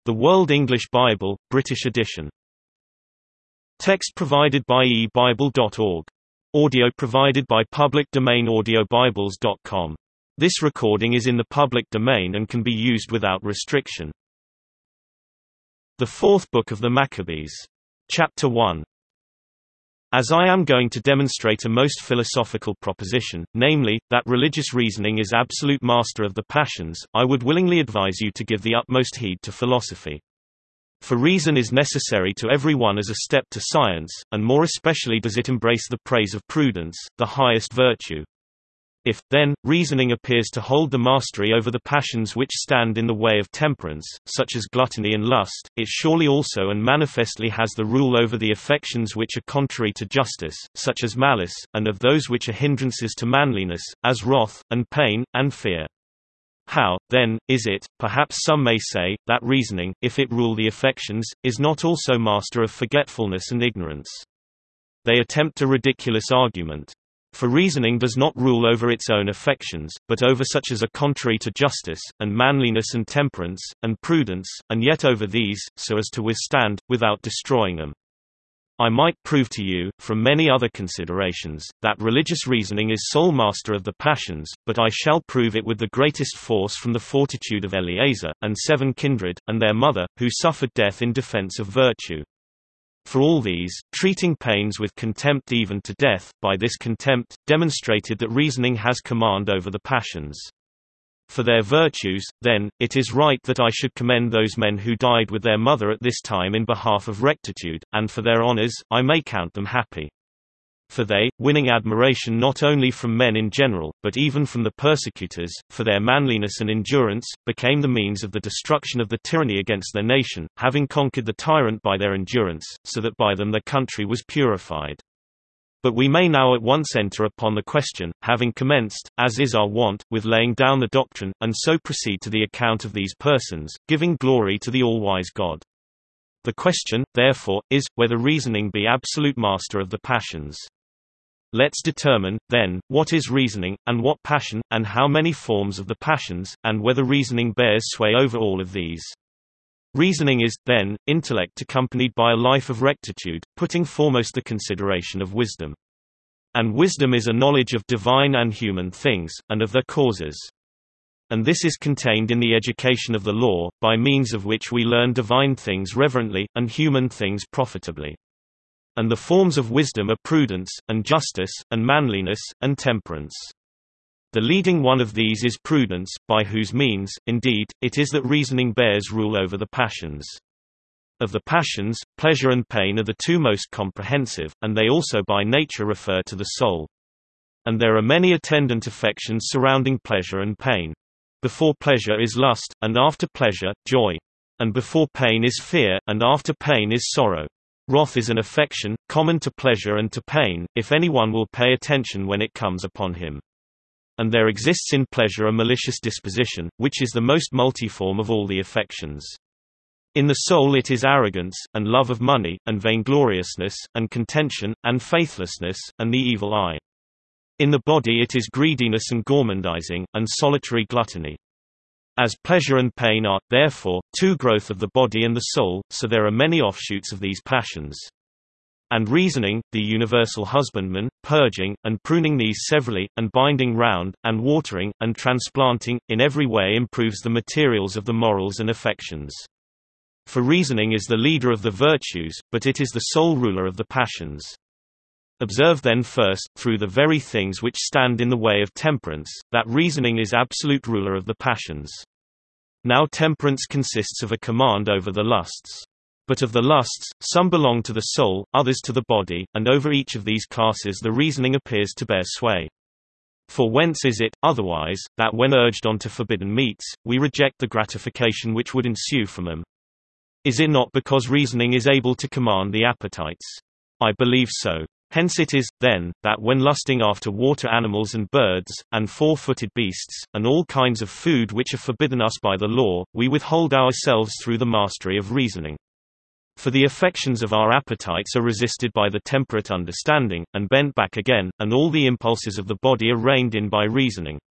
The World English Bible, British edition. Text provided by eBible.org. Audio provided by public domain audiobibles.com. This recording is in the public domain and can be used without restriction. The fourth book of the Maccabees. Chapter 1. As I am going to demonstrate a most philosophical proposition, namely, that religious reasoning is absolute master of the passions, I would willingly advise you to give the utmost heed to philosophy. For reason is necessary to every one as a step to science, and more especially does it embrace the praise of prudence, the highest virtue. If, then, reasoning appears to hold the mastery over the passions which stand in the way of temperance, such as gluttony and lust, it surely also and manifestly has the rule over the affections which are contrary to justice, such as malice, and of those which are hindrances to manliness, as wrath, and pain, and fear. How, then, is it, perhaps some may say, that reasoning, if it rule the affections, is not also master of forgetfulness and ignorance? They attempt a ridiculous argument. For reasoning does not rule over its own affections, but over such as are contrary to justice, and manliness and temperance, and prudence, and yet over these, so as to withstand, without destroying them. I might prove to you, from many other considerations, that religious reasoning is sole master of the passions, but I shall prove it with the greatest force from the fortitude of Eleazar, and 7 kindred, and their mother, who suffered death in defense of virtue. For all these, treating pains with contempt even to death, by this contempt, demonstrated that reasoning has command over the passions. For their virtues, then, it is right that I should commend those men who died with their mother at this time in behalf of rectitude, and for their honors, I may count them happy. For they, winning admiration not only from men in general, but even from the persecutors, for their manliness and endurance, became the means of the destruction of the tyranny against their nation, having conquered the tyrant by their endurance, so that by them their country was purified. But we may now at once enter upon the question, having commenced, as is our wont, with laying down the doctrine, and so proceed to the account of these persons, giving glory to the all-wise God. The question, therefore, is, whether reasoning be absolute master of the passions. Let's determine, then, what is reasoning, and what passion, and how many forms of the passions, and whether reasoning bears sway over all of these. Reasoning is, then, intellect accompanied by a life of rectitude, putting foremost the consideration of wisdom. And wisdom is a knowledge of divine and human things, and of their causes. And this is contained in the education of the law, by means of which we learn divine things reverently, and human things profitably. And the forms of wisdom are prudence, and justice, and manliness, and temperance. The leading one of these is prudence, by whose means, indeed, it is that reasoning bears rule over the passions. Of the passions, pleasure and pain are the two most comprehensive, and they also by nature refer to the soul. And there are many attendant affections surrounding pleasure and pain. Before pleasure is lust, and after pleasure, joy. And before pain is fear, and after pain is sorrow. Wrath is an affection, common to pleasure and to pain, if anyone will pay attention when it comes upon him. And there exists in pleasure a malicious disposition, which is the most multiform of all the affections. In the soul it is arrogance, and love of money, and vaingloriousness, and contention, and faithlessness, and the evil eye. In the body it is greediness and gormandizing, and solitary gluttony. As pleasure and pain are, therefore, two growth of the body and the soul, so there are many offshoots of these passions. And reasoning, the universal husbandman, purging, and pruning these severally, and binding round, and watering, and transplanting, in every way improves the materials of the morals and affections. For reasoning is the leader of the virtues, but it is the sole ruler of the passions. Observe then first, through the very things which stand in the way of temperance, that reasoning is absolute ruler of the passions. Now temperance consists of a command over the lusts. But of the lusts, some belong to the soul, others to the body, and over each of these classes the reasoning appears to bear sway. For whence is it, otherwise, that when urged on to forbidden meats, we reject the gratification which would ensue from them? Is it not because reasoning is able to command the appetites? I believe so. Hence it is, then, that when lusting after water animals and birds, and four-footed beasts, and all kinds of food which are forbidden us by the law, we withhold ourselves through the mastery of reasoning. For the affections of our appetites are resisted by the temperate understanding, and bent back again, and all the impulses of the body are reined in by reasoning.